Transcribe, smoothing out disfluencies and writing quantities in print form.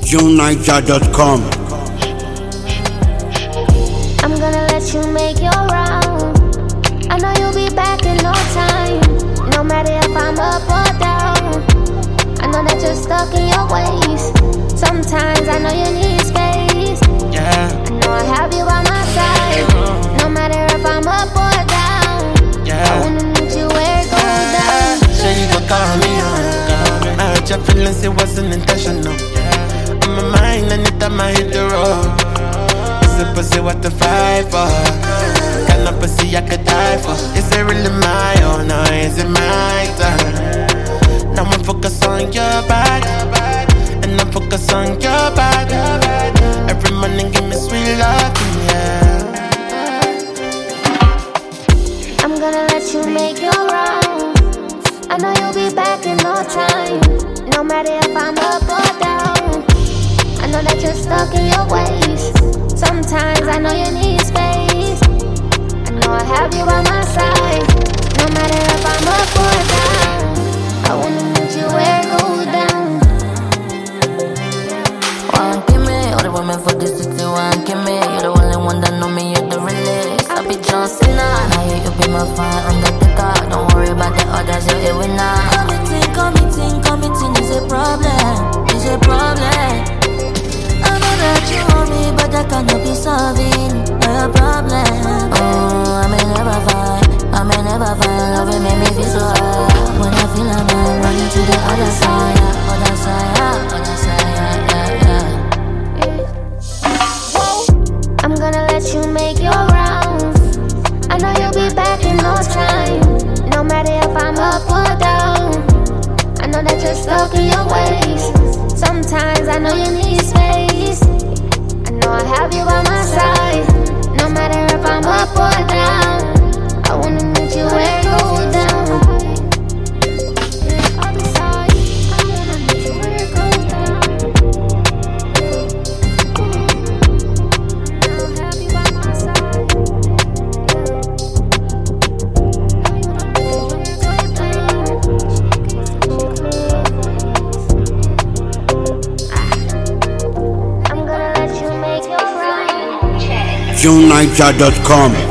JuneNiger.com. I'm gonna let you make your round. I know you'll be back in no time. No matter if I'm up or down, I know that you're stuck in your ways. Sometimes I know you need space. Yeah. I know I have you by my side. No matter if I'm up or down, Yeah. I wanna meet you where it goes down. Sure you gon' call me on. I hurt your feelings, it wasn't intentional. On my mind, anytime I hit the road. It's a pussy, what to fight for? Got no pussy I could die for. Is it really my own or is it my turn? Now I'm focused on your body, and I'm focused on your body. Every morning give me sweet love, yeah. I'm gonna let you make your round. I know you'll be back in no time. No matter if I'm up or down, I know that you're stuck in your ways. Sometimes I know you need space. I know I have you by my side. No matter if I'm up or down, I wanna meet you where it goes down. One give me, all the women for this city, one give me. You're the only one that know me, you're the realest. I be John Cena, now you be my fire undertaker. Don't worry about the others, you're a winner. Committing is a problem, is a problem. I know that you want me, but I cannot be solving your problem. Oh, I may never find love will make me feel so high. When I feel I'm running to the other side, other side, yeah. I'm gonna let you make your rounds. I know you'll be back in no time. No matter if I'm up or down, I know that you're stuck in your ways. Sometimes I know you need space. I know I have you by my side. No matter if I'm up or down, I wanna meet you where it goes down. Other side, I wanna meet you where it goes down. Now I have you by my side. Now you wanna meet you where it goes down. I'm gonna let you make your round. JuneNiger.com.